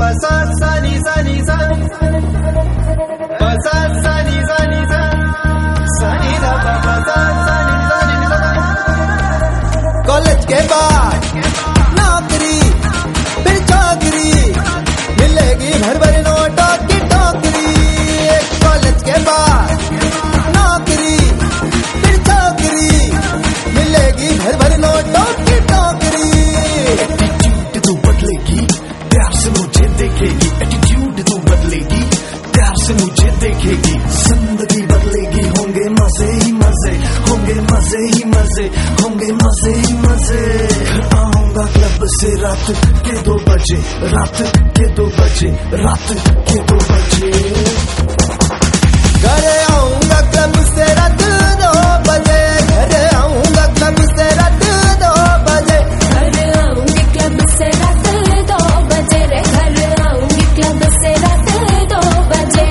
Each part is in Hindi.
सा सा नी सा नी सा सा सा नी सा नी सा सा नी सा सा सा नी सा नी सा। कॉलेज के बाद नौकरी फिर चाकरी मिलेगी भर भर नोटों की टोकरी। कॉलेज के बाद नौकरी फिर चाकरी मिलेगी भर भर नोटों की टोकरी। एटीट्यूड तो बदलेगी प्यार से मुझे देखेगी, एटीट्यूड तो बदलेगी प्यार से मुझे देखेगी। जिंदगी बदलेगी, होंगे मजे ही मजे, होंगे मजे ही मजे, होंगे मजे ही मजे। घर आऊंगा क्लब से रात के 2 बजे, रात के 2 बजे, रात के 2 बजे। घर आऊंगा क्लब से रात 2 बजे, घर आऊंगा क्लब से रात 2 बजे, घर आऊंगी क्लब से रात 2 बजे रे, घर आऊंगी क्लब से रात 2 बजे।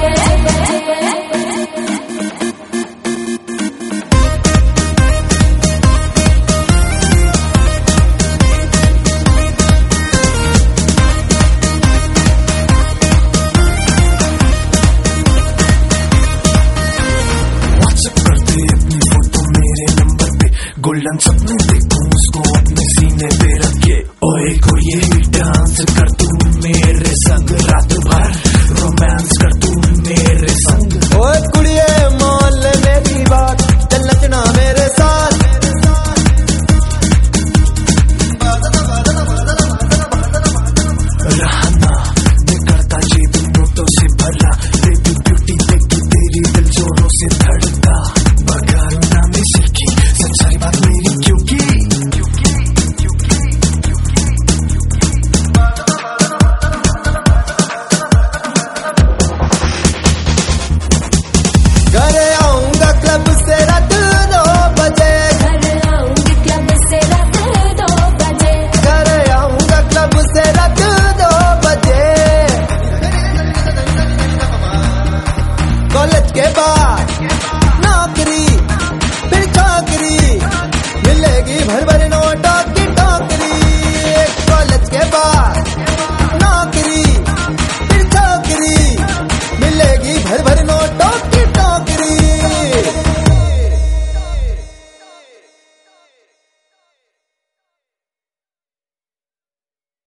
गोल्डन सपने देखूं उसको अपने सीने पे रखे, ओए कोई डांस कर तू मेरे संग रात भर, रोमांस कर तू मेरे संग। ओए कुड़िए मान ले मेरी बात, चल नचना मेरे साथ। रहना मैं करता ये भी नोटों से भरा, बेबी ब्यूटी देखी तेरी दिल जोरों से धड़का। बगाना में सीखी सच्चाई बात मेरी क्योंकि घर आऊंगा क्लब से रात 2 बजे, घर आऊंगी क्लब से रात 2 बजे, घर आऊंगा क्लब से रात 2 बजे। कॉलेज के बाद